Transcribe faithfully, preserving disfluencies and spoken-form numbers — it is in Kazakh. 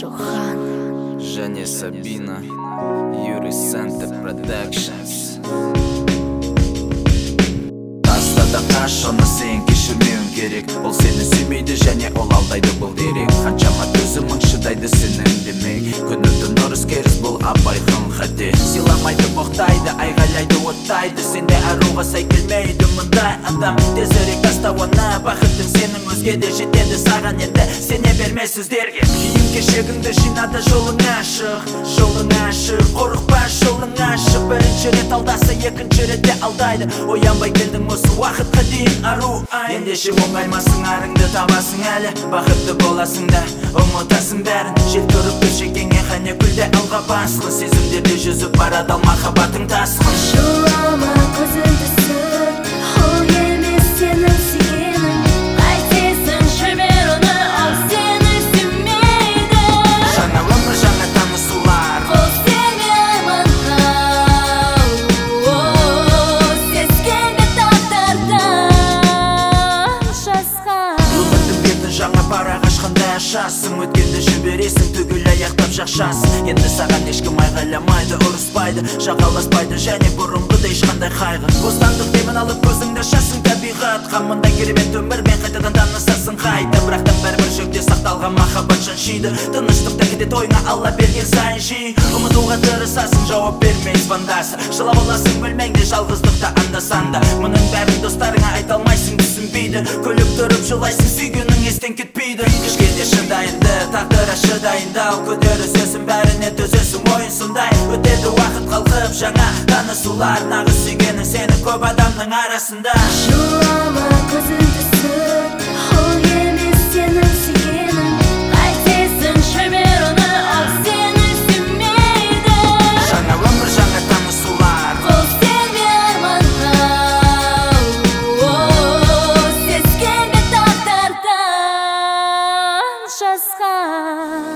Шохан Женя Сабина, Юрий Санта Productions. Тастада таш, оны сен кешірмеуің керек. Ол сені сүймейді және ол алдайды, бұл дерек. Қаншама төзімің шыдайды сенің демек. Күніңді нұрыс керіс, бұл абайғын қате. Сыйламайды, боқтайды, айғайлайды, оттайды. Сенде аруға сай келмейді мұндай адам. Тезірек таста оны, бақыттың сенің өзге де жетеді саған енді. Сене берме сөздерге. Киім кешегіңді жинады, жолың ашық, жолың ашық. Қорықпа, жолың ашық. Бірінші рет алдаса, екінші ретте алдайды. Оянбай келдің осы уақытқа дейін ару ай. Ендеше оңаймасың, арыңды табасың әлі. Бақытты боласың да, ұмытасың бәрін. Жел көріп көшекеңе қане күлде алға басқын. Сезімдерде жүзіп барады ал махаббатың тасқын. Жылама көзіңді сүр, ол емес сенің сүйгенің. Қайтесің жібер оны, ол сені сүймейді. Жаңа өмір, жаңа танысулар, Ол сені аманға, сезгенде тағдырдан жазған. өмірдің бетін жаңа парақ ашқандай ашасың. Өткенді жібересің, түгел аяқтап жақшасың. Енді саған ешкім айғайламайды, ұрыспайды, жағаласпайды және бұрынғыдай ешқандай қайғы. Бостандық демін алып көзіңді ашасың, табиғат қамында керемет өмірмен қайтадан танысасың қайта. Бірақ та бәрібір шөкте сақталған махаббат жаншиды. Тыныштықта кетеді ойыңа Алла берген сайын жиі. Ұмытуға тырысасың, жауап бермей звондаса. Жылап аласың бөлмеңде жалғыздықта анда-санда. Мұның бәрін достарыңа айта алмайсың, түсінбейді. Күліп тұрып жылайсың, сүйгенің естен кетпейді. Кішкене шыдайынды, тағдырға шыдайындау. Көтерісесің, бәріне төзесің, ойын сондай. Өтеді уақыт қалқып жаңа танысулар. Нағыз сүйгенің сені көп адамның арасында. Жылама көзіңді сүр, ол емес сенің сүйгенің. Қайтесің жібер оны, ол сені сүймейді. Жаңа өмір, жаңа танысулар, Ол сені арманға, сезгенде тағдырдан жазған.